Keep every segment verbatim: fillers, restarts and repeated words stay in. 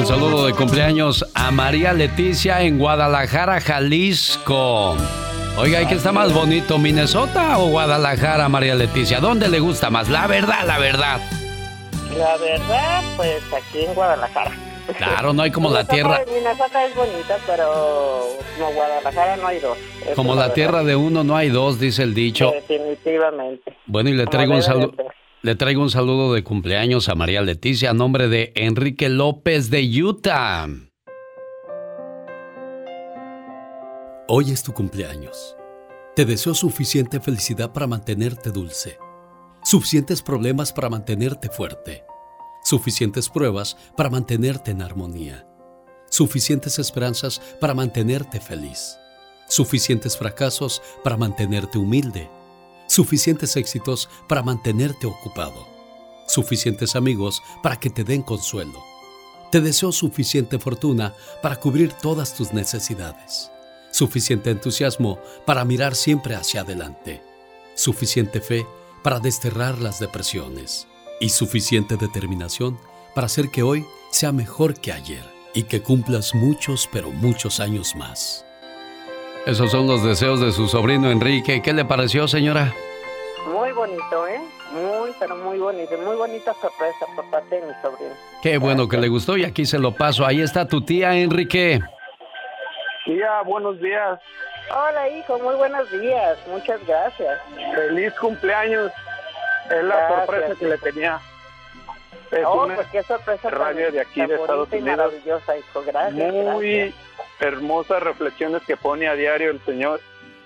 Un saludo de cumpleaños a María Leticia en Guadalajara, Jalisco. Oiga, ¿y qué está más bonito, Minnesota o Guadalajara, María Leticia? ¿Dónde le gusta más? La verdad, la verdad. La verdad, pues aquí en Guadalajara. Claro, no hay como la tierra. Minnesota es bonita, pero como Guadalajara no hay dos. Como la tierra de uno no hay dos, dice el dicho. Definitivamente. Bueno, y le traigo un saludo. Le traigo un saludo de cumpleaños a María Leticia a nombre de Enrique López de Utah. Hoy es tu cumpleaños. Te deseo suficiente felicidad para mantenerte dulce, suficientes problemas para mantenerte fuerte, suficientes pruebas para mantenerte en armonía, suficientes esperanzas para mantenerte feliz, suficientes fracasos para mantenerte humilde, suficientes éxitos para mantenerte ocupado, suficientes amigos para que te den consuelo. Te deseo suficiente fortuna para cubrir todas tus necesidades, suficiente entusiasmo para mirar siempre hacia adelante, suficiente fe para desterrar las depresiones y suficiente determinación para hacer que hoy sea mejor que ayer y que cumplas muchos, pero muchos años más. Esos son los deseos de su sobrino Enrique. ¿Qué le pareció, señora? Muy bonito, ¿eh? Muy, pero muy bonito. Muy bonita sorpresa por parte de mi sobrino. Qué bueno que le gustó y aquí se lo paso. Ahí está tu tía, Enrique. Tía, buenos días. Hola, hijo, muy buenos días. Muchas gracias. Feliz cumpleaños. Es la Gracias. sorpresa que le tenía. Es Oh, una pues qué sorpresa radio tan, de aquí tan de Estados bonita y Unidos. maravillosa, hijo. Gracias. Muy gracias. hermosas reflexiones que pone a diario el señor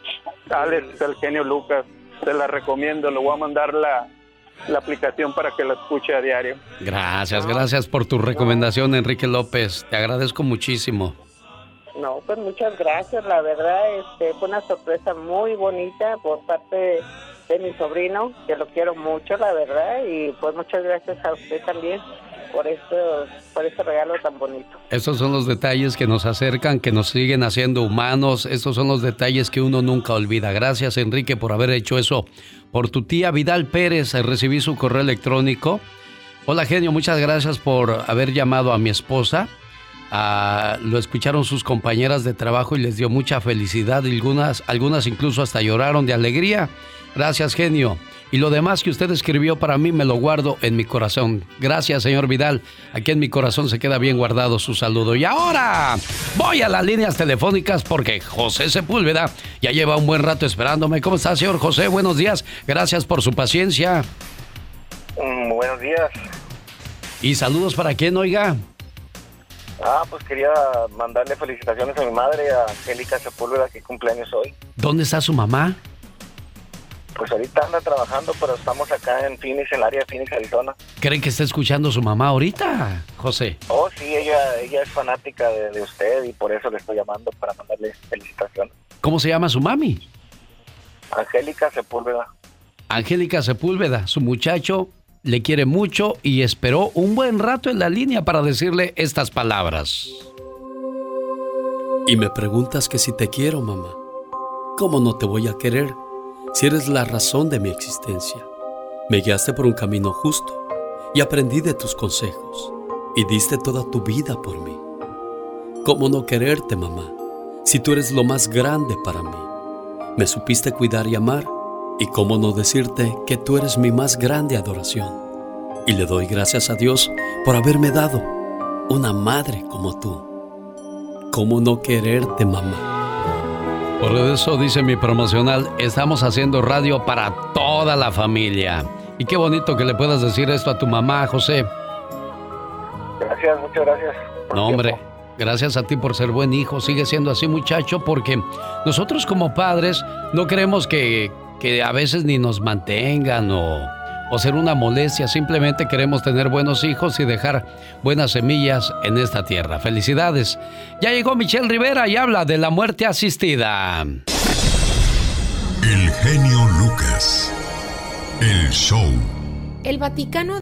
Alex, el genio Lucas. Se la recomiendo. Le voy a mandar la, la aplicación para que la escuche a diario. Gracias, gracias por tu recomendación, Enrique López. Te agradezco muchísimo. No, pues muchas gracias. La verdad, este, fue una sorpresa muy bonita por parte de, de mi sobrino, que lo quiero mucho, la verdad. Y pues muchas gracias a usted también por esto, por este regalo tan bonito. Esos son los detalles que nos acercan, que nos siguen haciendo humanos. Estos son los detalles que uno nunca olvida. Gracias, Enrique, por haber hecho eso. Por tu tía Vidal Pérez, recibí su correo electrónico. Hola, genio, muchas gracias por haber llamado a mi esposa. Ah, lo escucharon sus compañeras de trabajo y les dio mucha felicidad. Algunas, algunas incluso hasta lloraron de alegría. Gracias, genio. Y lo demás que usted escribió para mí me lo guardo en mi corazón. Gracias, señor Vidal. Aquí en mi corazón se queda bien guardado su saludo. Y ahora voy a las líneas telefónicas porque José Sepúlveda ya lleva un buen rato esperándome. ¿Cómo está, señor José? Buenos días. Gracias por su paciencia. Mm, buenos días. ¿Y saludos para quién, oiga? Ah, pues quería mandarle felicitaciones a mi madre, a Angélica Sepúlveda, que cumpleaños hoy. ¿Dónde está su mamá? Pues ahorita anda trabajando, pero estamos acá en Phoenix, en el área de Phoenix, Arizona. ¿Creen que está escuchando su mamá ahorita, José? Oh, sí, ella ella es fanática de, de usted y por eso le estoy llamando para mandarle felicitaciones. ¿Cómo se llama su mami? Angélica Sepúlveda. Angélica Sepúlveda, su muchacho le quiere mucho y esperó un buen rato en la línea para decirle estas palabras. Y me preguntas que si te quiero, mamá. ¿Cómo no te voy a querer si eres la razón de mi existencia? Me guiaste por un camino justo y aprendí de tus consejos y diste toda tu vida por mí. ¿Cómo no quererte, mamá, si tú eres lo más grande para mí? Me supiste cuidar y amar, y cómo no decirte que tú eres mi más grande adoración. Y le doy gracias a Dios por haberme dado una madre como tú. ¿Cómo no quererte, mamá? Por eso dice mi promocional, estamos haciendo radio para toda la familia. Y qué bonito que le puedas decir esto a tu mamá, José. Gracias, muchas gracias. No, hombre, gracias a ti por ser buen hijo. Sigue siendo así, muchacho, porque nosotros como padres no queremos que, que a veces ni nos mantengan o, o ser una molestia. Simplemente queremos tener buenos hijos y dejar buenas semillas en esta tierra. Felicidades. Ya llegó Michelle Rivera y habla de la muerte asistida. El genio Lucas. El show. El Vaticano